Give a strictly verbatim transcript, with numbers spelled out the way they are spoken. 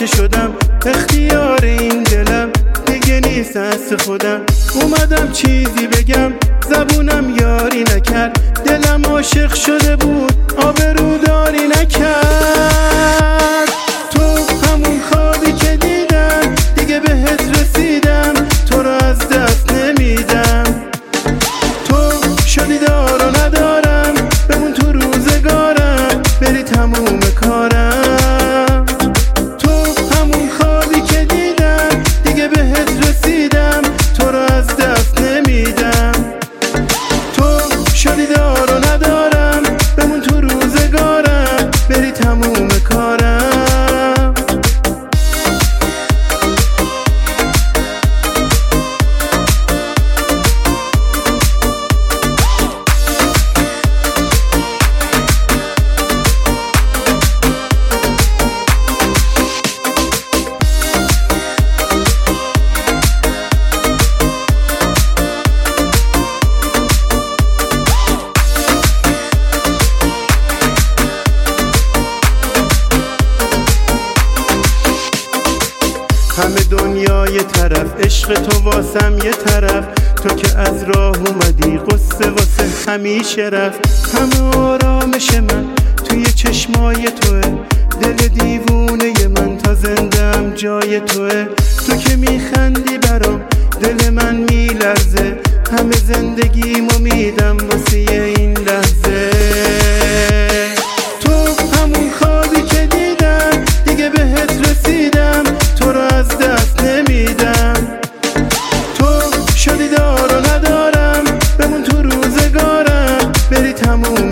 که شدم، اختیار این دلم دیگه نیست دست خودم. اومدم چیزی بگم زبونم یاری نکرد، دلم عاشق شده بود آبروداری نکرد. تو همون خوابی که دیدم دیگه بهت رسیدم، تو رو از دست نمیدم. تو شدی دار و ندارم، بمون تو روزگارم، بری تموم کارم. تو همون خوابی که دیدم دیگه بهت رسیدم، تو رو از دست نمیدم. تو شدی دار و ندارم، بمون تو روزگارم، بری تموم کارم. همه دنیا یه طرف، عشق تو واسم یه طرف. تو که از راه اومدی قصه واسه همیشه رفت. همه آرامش من توی چشمای توه، دل دیوونه من تا زندم جای توه. تو که میخندی برام دل من میلرزه، همه زندگیمو میدم واسه این لحظه. تو همون خوابی که دیدم دیگه بهت رسیدم، تو رو از دست نمیدم. تو شدی دار و ندارم، بمون تو روزگارم، بری تموم